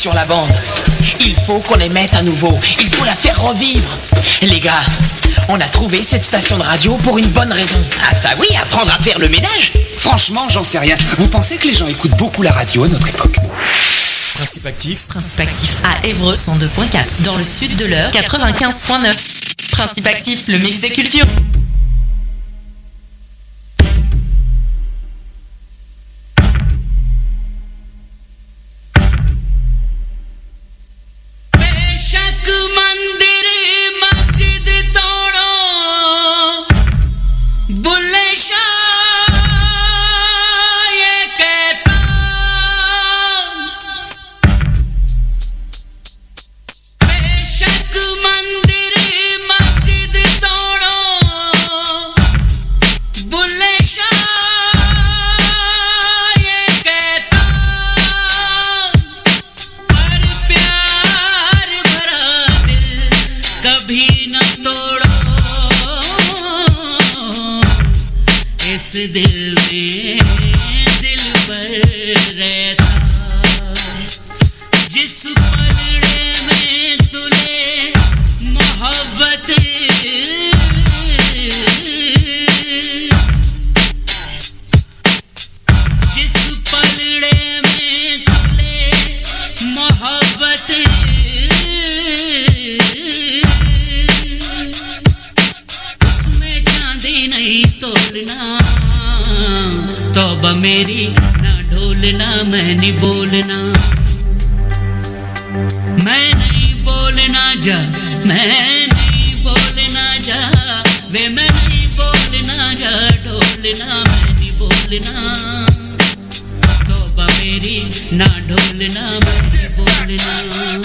sur la bande. Il faut qu'on les mette à nouveau. Il faut la faire revivre. Les gars, on a trouvé cette station de radio pour une bonne raison. Ah ça oui, apprendre à faire le ménage. Franchement, j'en sais rien. Vous pensez que les gens écoutent beaucoup la radio à notre époque? Principe actif à Évreux 102.4. Dans le sud de l'Eure 95.9. Principe actif, le mix des cultures. मेरी ना ढोलना मैं नहीं बोलना, मैं नहीं बोलना जा, मैं नहीं बोलना जा, वे मैं नहीं बोलना जा, ढोलना मैं नहीं बोलना, तौबा मेरी ना ढोलना मैं नहीं बोलना।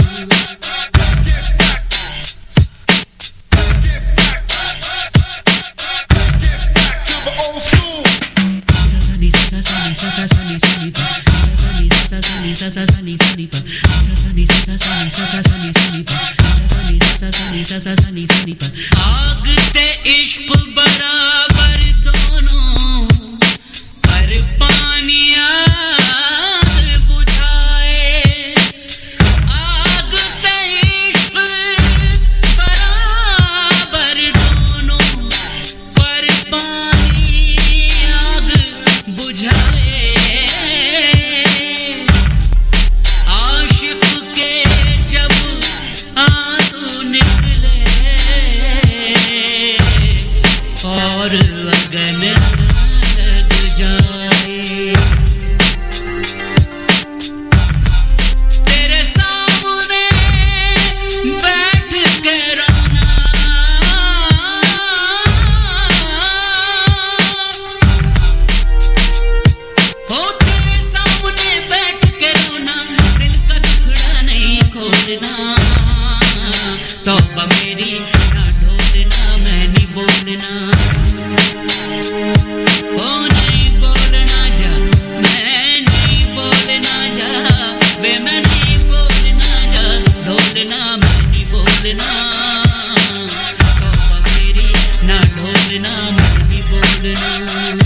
आग ते इश्क बराबर दोनों, पर पानी आग बुझाए। आग ते इश्क बराबर दोनों, पर पानी आग बुझाए। आशिक के जब आंसू निकले और अगन लग जाए, तेरे सामने बैठ के रोना, ओ तेरे सामने बैठ के रोना, दिल का टुकड़ा नहीं खोलना, तौबा मेरी ना ढोलना मैं नहीं बोलना, ओ नहीं बोलना जा, मैं नहीं बोलना जा, वे मैं नहीं बोलना जा, ढोलना मैं नहीं बोलना, तौबा मेरी ना ढोलना मैं नहीं बोलना।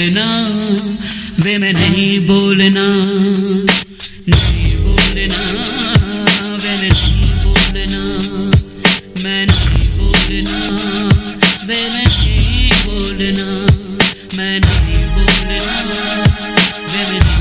बोलना वे मैं नहीं बोलना नहीं बोलना वे मैं नहीं बोलना मैं नहीं बोलना वे मैं नहीं बोलना मैं नहीं बोलना वे मैं नहीं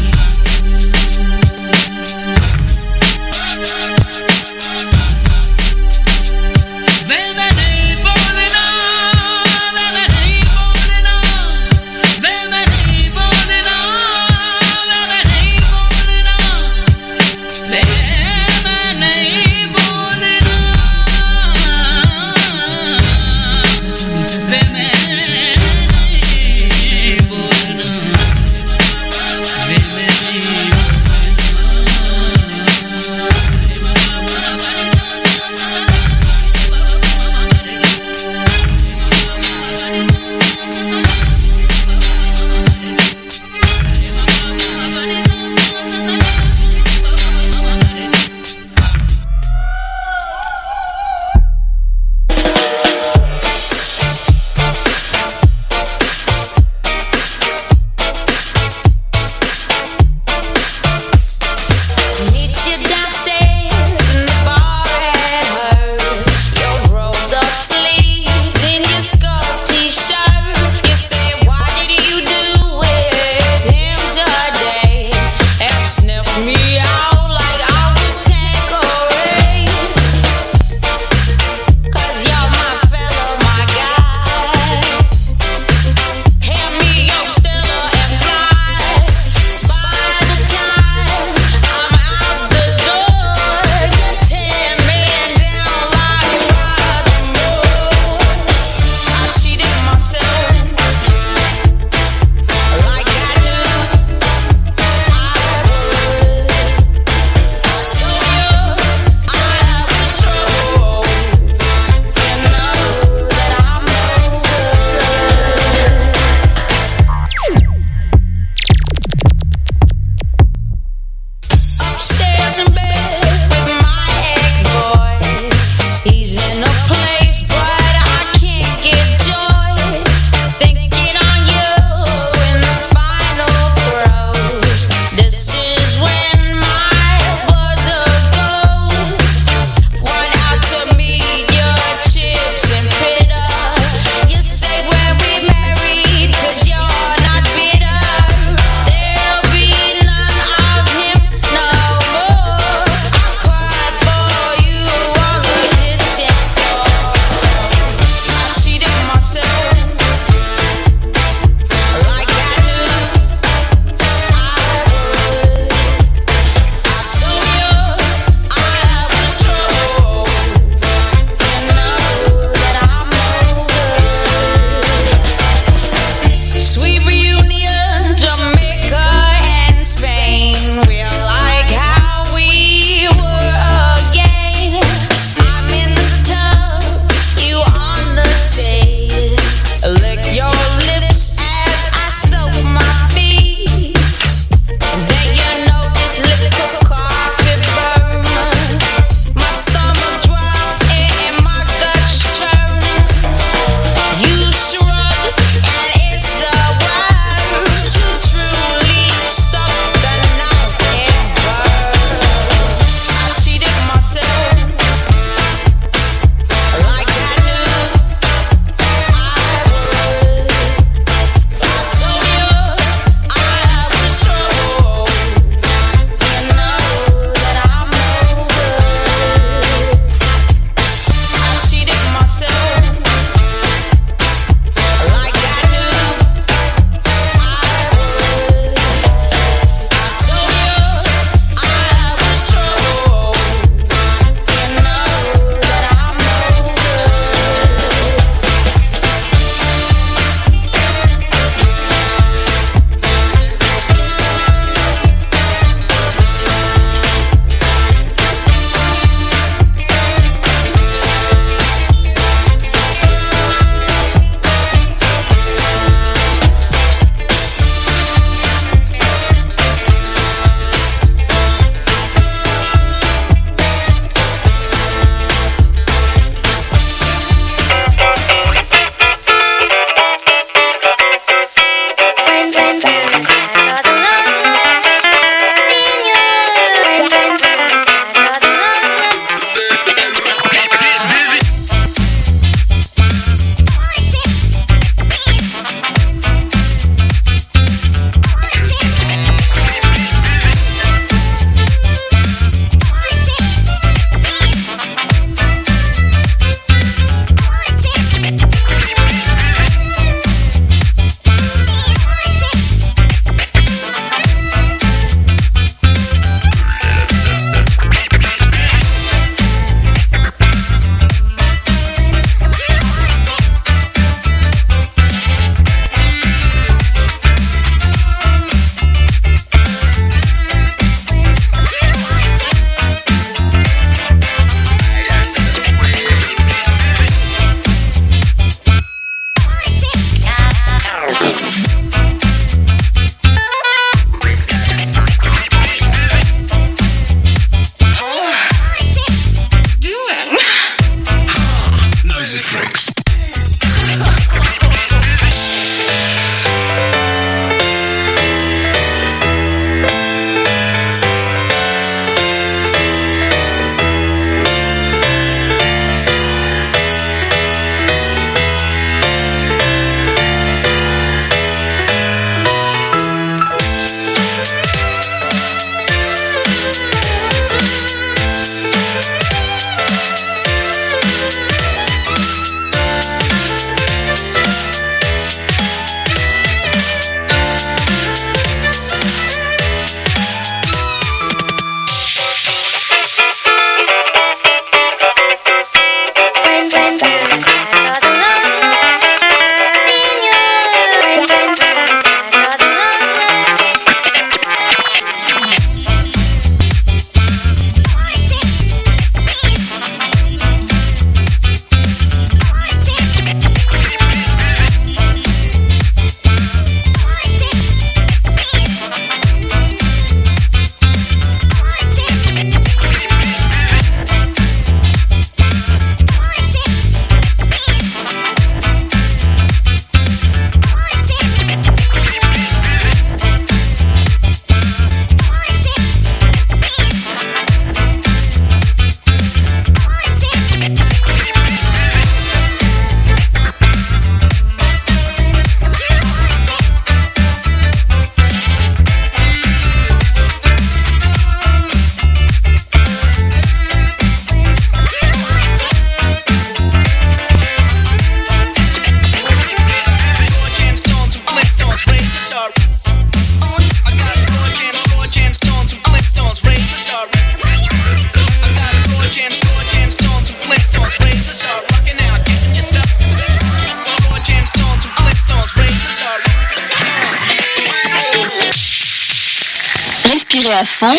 Respirez à fond.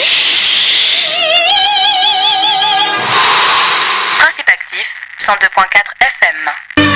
Principe actif, 102.4 FM.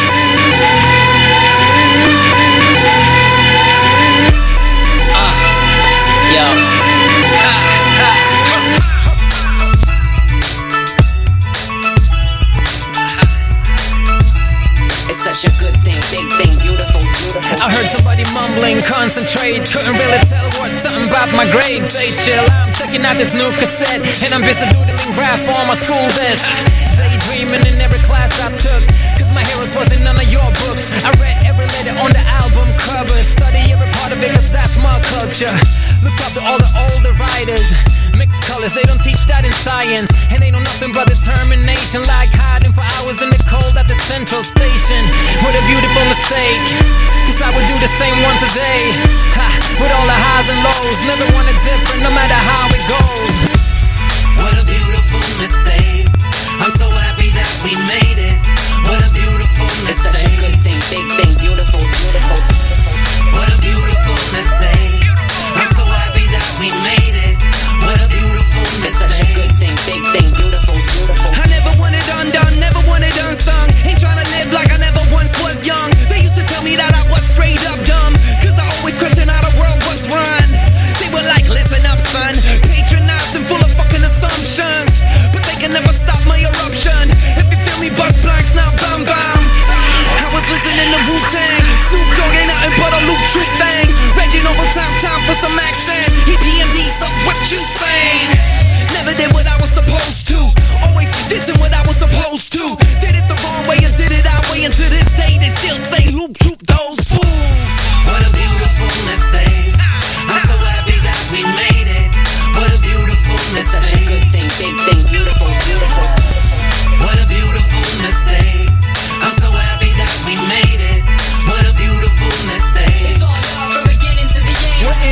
Such a good thing, big thing, beautiful, beautiful. I heard somebody mumbling, concentrate. Couldn't really tell what something about my grades. Hey, chill, I'm checking out this new cassette, and I'm busy doodling graph on my school desk. Daydreaming in every class I took, cause my heroes wasn't none of your books. I read every letter on the album cover, study every part of it cause that's my culture. Look up to all the older writers, mixed colors, they don't teach that in science. And they know nothing but determination, like hiding for hours in the cold at the central station. What a beautiful mistake, cause I would do the same one today. Ha, with all the highs and lows, never want it different no matter how it goes. What a beautiful mistake, I'm so happy that we made it. What a beautiful mistake. It's such a good thing, big thing, beautiful, beautiful. What a beautiful mistake, I'm so happy that we made it. What a beautiful mistake. It's such a good thing, big thing, beautiful, beautiful. I never wanted undone, never wanted unsung. Ain't tryna live like I never once was young. They used to tell me that I was straight up dumb, cause I always questioned how the world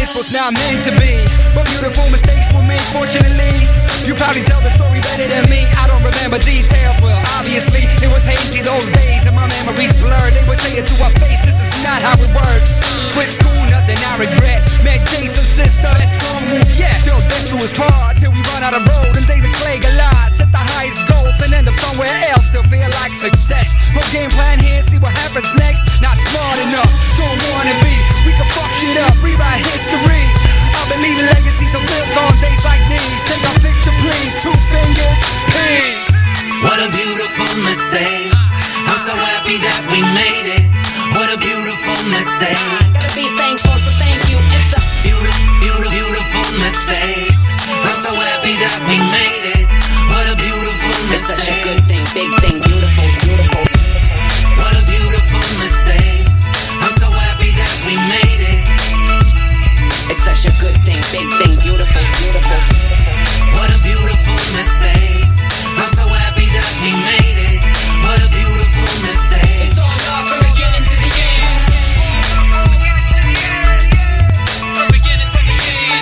this was not meant to be, but beautiful mistakes were made, fortunately. You probably tell the story better than me. I don't remember details, well, obviously it was hazy those days, and my memories blurred. They would say it to our face, this is not how it works. Quit school, nothing I regret. Met Jason's sister, that strong move, yeah. Till death do us part, till we run out of road. And David Slay a lot, set the highest goals and end up somewhere else. Still feel like success. No game plan here, see what happens next. Not smart enough, don't wanna be. We can fuck shit up, rewrite history. I believe in legacies are built on days like these. Take a picture, please. 2 fingers, peace. What a beautiful mistake. I'm so happy that we made it. What a beautiful mistake. Gotta be thankful, so thank you. It's a beautiful mistake. I'm so happy that we made it. What a beautiful mistake. It's such a good thing, big thing, beautiful. What a beautiful mistake. I'm so happy that we made it. It's such a good thing, big thing, beautiful. What a beautiful mistake. I'm so happy that we made it. What a beautiful mistake. It's all love from beginning to the end. From beginning to the end.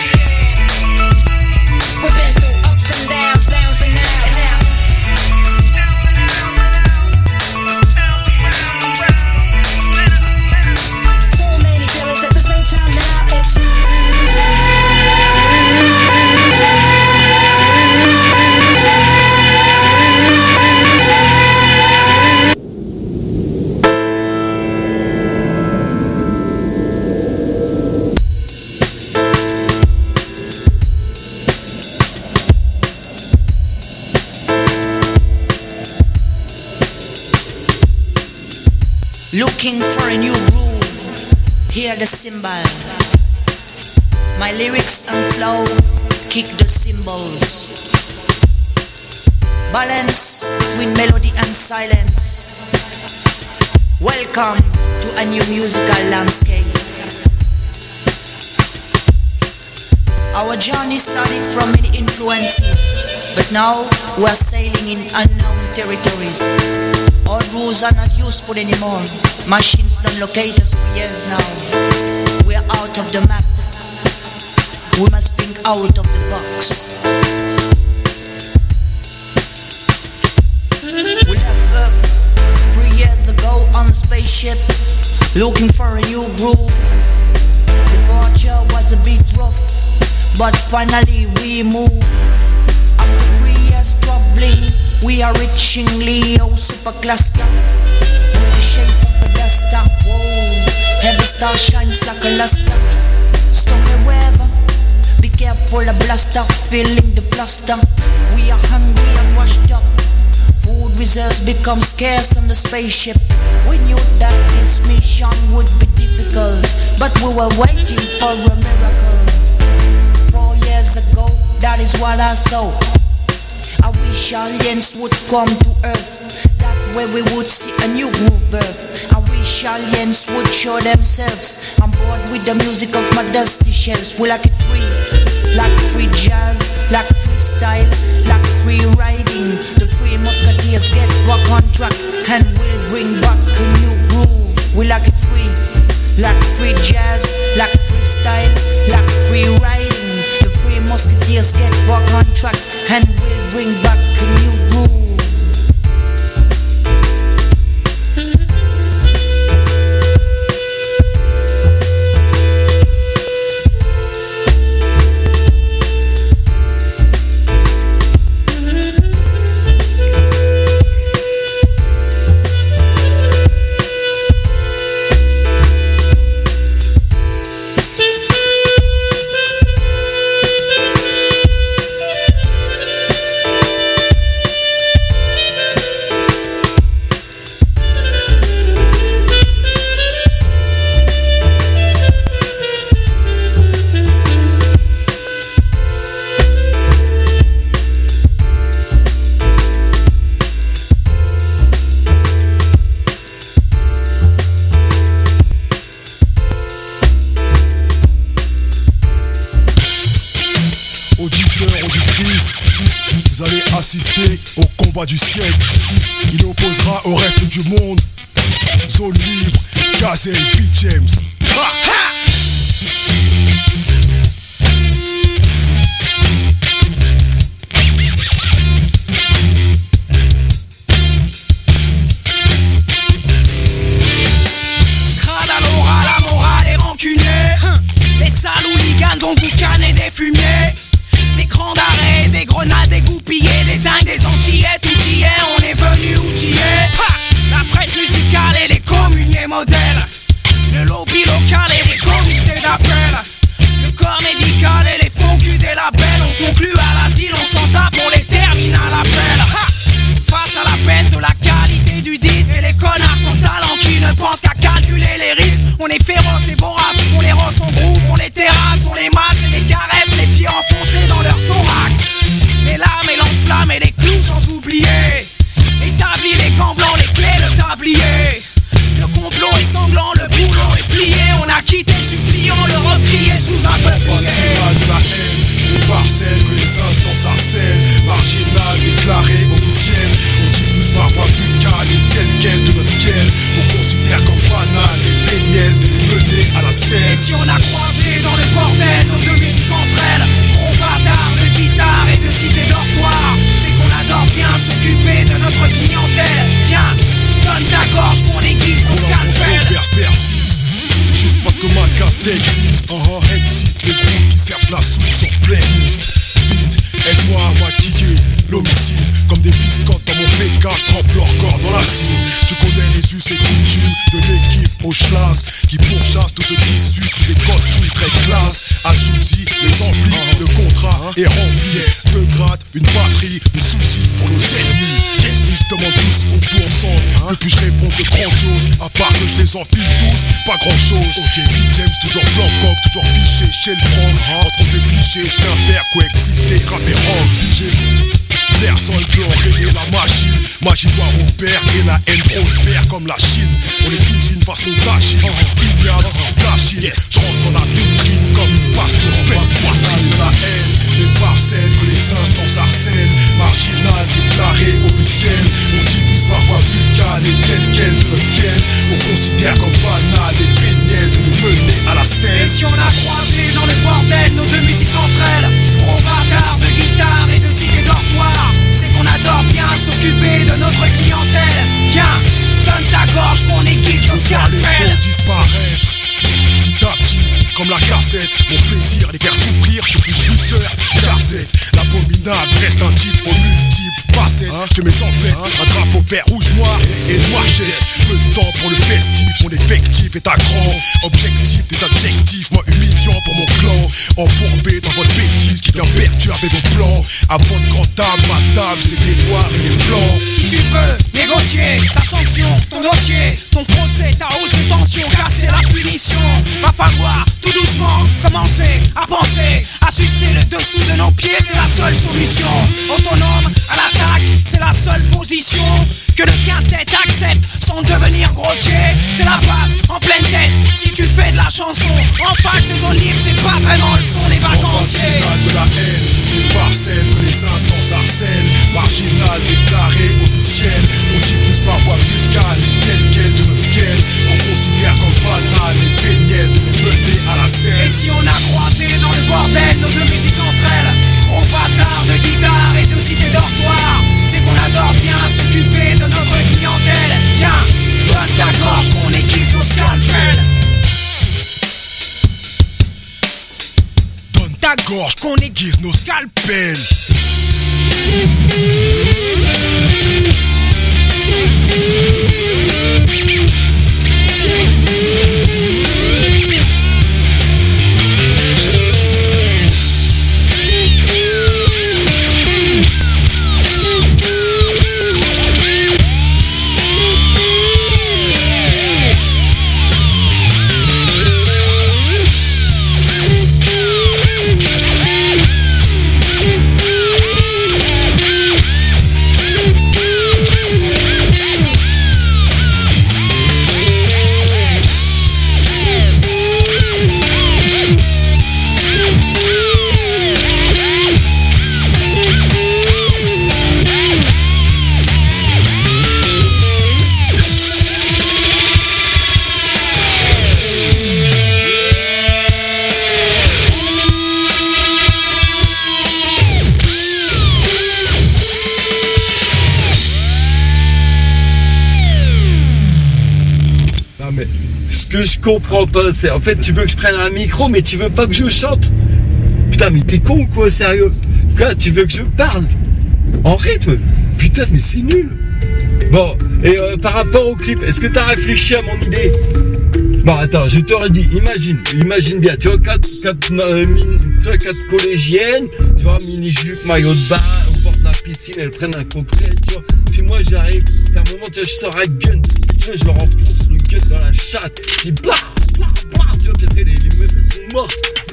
We've been through ups and downs and outs. So many feelings at the same time now. It's looking for a new groove. Hear the cymbal. My lyrics and flow kick the cymbals. Balance between melody and silence. Welcome to a new musical landscape. Our journey started from many influences, but now we are sailing in unknown territories. All rules are not useful anymore. Machines don't locate us for years now. We are out of the map. We must think out of the box. We left Earth 3 years ago on a spaceship, looking for a new groove. Departure was a bit rough, but finally we moved. After 3 years traveling, we are reaching Leo supercluster. With the shape of a duster. Whoa, every star shines like a luster. Stormy weather, be careful a bluster. Feeling the fluster. We are hungry and washed up. Food reserves become scarce on the spaceship. We knew that this mission would be difficult, but we were waiting for a miracle. 4 years ago, that is what I saw. I wish aliens would come to Earth. That way we would see a new groove birth. I wish aliens would show themselves. I'm bored with the music of my dusty shells. We like it free, like free jazz, like freestyle, like free riding. The Free Musketeers get back on track and we'll bring back a new groove. We like it free, like free jazz, like freestyle, like free riding. The Free Musketeers get back on track and we'll bring back a new groove. Assister au combat du siècle. Il opposera au reste du monde. Zone libre, Gazel, Beat James. Ha! Ha! on vous canne des fumiers. Des crans d'arrêt, des grenades dégoupillées, des dingues, des antillais, tout y est, on est venu outiller. La presse musicale et les communiers modèles, le lobby local et les comités d'appel, le corps médical et les faux culs des labels. On conclut à l'asile, on s'en tape, on les termine à l'appel. Face à la baisse de la qualité du disque et les connards sans talent qui ne pensent qu'à calculer les risques. On est féroce et vorace, on les rosse en groupe, on les terrasse, on les masse et les caresse, les pieds enfoncés dans leur thorax. Les lames et lance-flammes et les clous sans oublier. Établis les gants blancs, les clés, le tablier. Le complot est sanglant, le boulot est plié. On a quitté le suppliant, le recrié sous un peuplier. Parce qu'il y a de la haine, une parcelle que les instances harcèlent. Marginal, déclaré, officiel. On dit tous parfois plus calme, tel quel de notre quel. On considère comme banal les péniels de les mener à la stèle. Et si on a croisé dans le bordel nos deux musiques entre elles, gros bâtard de guitare et de cité dortoir, c'est qu'on adore bien s'occuper de notre clientèle. Viens, donne ta gorge qu'on aiguise ton scalpel. Persiste, juste parce que ma caste existe. Exit les groupes qui servent la soupe sur playlist. Vite, aide-moi à maquiller l'homicide. Comme des biscottes dans mon PK, je trempe leur corps dans l'acide. Je connais les us et coutumes de l'équipe au schlass qui pourchasse tous ceux qui sucent sous des costumes très classe. Ajoute-y les amplis, le contrat est rempli. Yes, de grade, une batterie, des soucis pour nos ennemis. Yes, ils se demandent tous qu'on joue ensemble. Depuis je réponds de grandiose, à part que je les enfile tous, pas grand chose. Ok, Big James, toujours blanc coq, toujours fiché chez le prom. Entre deux clichés, je viens faire coexister rap et rock. Personne peut enrayer la machine. Magie doit repère et la haine prospère comme la Chine. On les cuisine façon d'agir. Ignoble, d'agir. Yes, je rentre dans la vitrine comme une bastos. Passe poitrine de la haine. Les parcelles que les instances harcèlent. Marginal, déclaré, officiel. On divise parfois vulgaire et tel quel de notre quel. On considère comme banal les péniels de les mener à la stèle. Et si on a croisé dans le bordel nos deux musiques entre elles, gros bâtard de guitare et de cité dortoir, c'est qu'on adore bien s'occuper de notre clientèle. Viens, donne ta gorge qu'on aiguise nos scalpels. Les disparaître petit à petit, comme la cassette. Mon plaisir, les faire souffrir, je suis jouisseur, cassette. L'abominable reste un type aux multiples facettes. Je mets en pleine un drapeau vert, rouge, noir et noir. Peu de temps pour le festif, mon effectif est à grand. Objectif des adjectifs, moi humiliant pour mon clan. Embourbé dans votre bêtise qui vient perturber vos plans. À votre grande table, ma table, c'est des noirs et des blancs. Si tu veux négocier ta sanction, ton dossier, ton procès, ta hausse de tension, casser la punition, va falloir tout doucement commencer à penser, à sucer le dessous de nos pieds, c'est la seule solution. Autonome à l'attaque, c'est la seule position que le quintet accepte sans devenir grossier. C'est la base en pleine tête. Si tu fais de la chanson en face des zones libres, c'est pas vraiment le son des vacanciers. De la haine, une parcelle que les instances harcèlent. Marginal, déclaré, officiel. On diffuse parfois vulgaire tel quel de notre quel. On considère comme banal les péniels de les mener à la stèle. Et si on a croisé dans le bordel nos deux musiques entre elles, gros bâtard de guitare et de cité dortoir, c'est qu'on adore bien s'occuper de notre clientèle. Viens, donne ta gorge qu'on aiguise nos scalpels. Donne ta gorge qu'on aiguise nos scalpels. que je comprends pas, c'est en fait tu veux que je prenne un micro mais tu veux pas que je chante. Putain mais t'es con quoi, sérieux. Quoi, tu veux que je parle en rythme? Putain mais c'est nul. Bon, et par rapport au clip, est-ce que t'as réfléchi à mon idée? Bon attends, je t'aurais dit, imagine bien, tu vois quatre collégiennes, tu vois, mini-jupe, maillot de bain, au bord de la piscine, elles prennent un cocktail, tu vois. Puis moi j'arrive, à un moment tu vois, je sors un gun, tu vois, je leur enfonce le gun dans la chatte, puis blah, tu vois, peut-être les meufs elles sont mortes,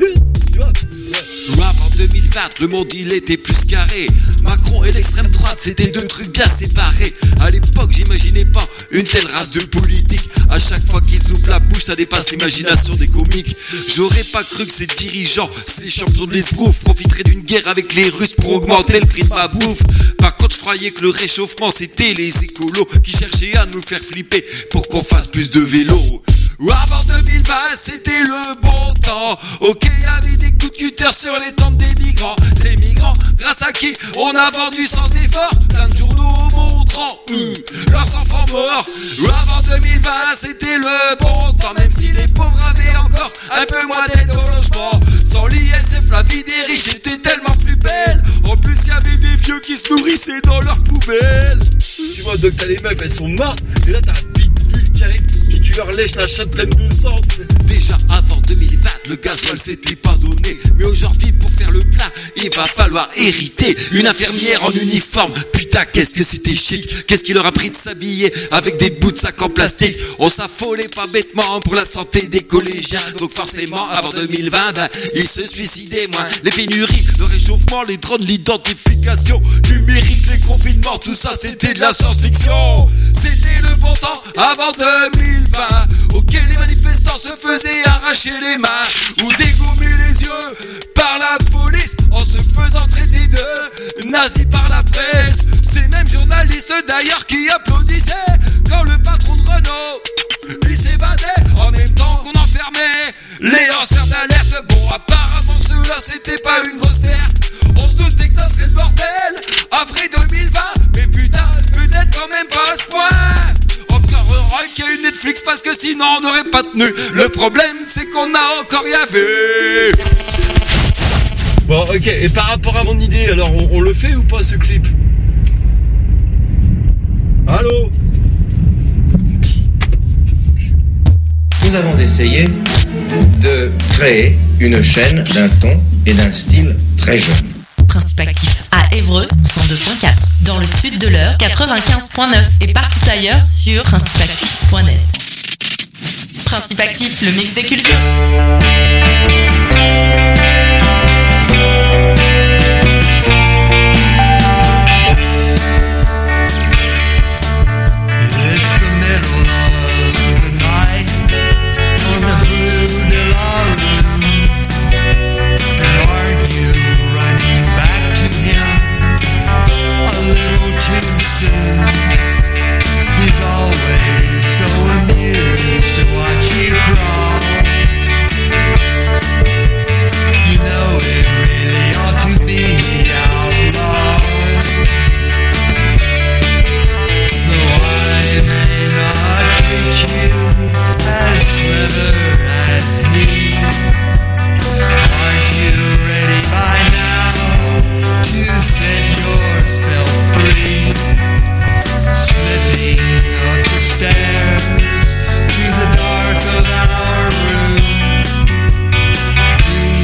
tu vois. Rap en 2020, le monde il était plus carré. Macron et l'extrême droite, c'était deux trucs bien séparés. À l'époque, j'imaginais pas une telle race de politique. À chaque fois qu'ils ouvrent la bouche, ça dépasse l'imagination des comiques. J'aurais pas cru que ces dirigeants, ces champions de l'esbrouf, profiteraient d'une guerre avec les Russes pour augmenter le prix de ma bouffe. Par contre, je croyais que le réchauffement, c'était les écolos qui cherchaient à nous faire flipper pour qu'on fasse plus de vélo. Rap en 2020, c'était le bon temps. Ok, y'avait des coups de cutter sur les tentes des migrants. Ces migrants, grâce à qui on a vendu sans effort plein de journaux montrant leurs enfants morts. Rap en 2020, c'était le bon temps. Même si les pauvres avaient encore un peu moins d'aide au logement. Sans l'ISF, la vie des riches était tellement plus belle. En plus, y'avait des vieux qui se nourrissaient dans leurs poubelles. Tu vois, donc t'as les meufs, elles sont mortes. Et là, t'as un pitbull qui arrive, puis tu leur lèches la chatte pleine de sang. Déjà avant 2020, le gasoil s'était pas donné. Mais aujourd'hui, pour faire le plein, il va falloir hériter une infirmière en uniforme. Putain, qu'est-ce que c'était chic. Qu'est-ce qu'il leur a pris de s'habiller avec des bouts de sac en plastique. On s'affolait pas bêtement pour la santé des collégiens. Donc forcément, avant 2020, ils se suicidaient moins. Les pénuries, le réchauffement, les drones, l'identification numérique, les confinements, tout ça c'était de la science-fiction. C'était le bon temps avant 2020. Ok, les manifestants se faisaient arracher les mains ou dégommer les yeux par la police en se faisant traiter de nazis par la presse. Ces mêmes journalistes d'ailleurs qui applaudissaient quand le patron de Renault lui s'évadait en même temps qu'on enfermait les lanceurs d'alerte. Bon, apparemment ceux-là c'était pas une grosse perte. On se doutait que ça serait le bordel après 2020, mais putain, peut-être quand même pas à ce point. Encore heureux qu'il y a eu Netflix parce que sinon on n'aurait pas tenu. Le problème c'est qu'on a encore rien vu. Bon ok, et par rapport à mon idée, alors on le fait ou pas ce clip? Allô? Nous avons essayé de créer une chaîne d'un ton et d'un style très jeune. Principe actif à Évreux 102.4, dans le sud de l'Eure 95.9 et partout ailleurs sur principeactif.net. Principe actif, le mix des cultures.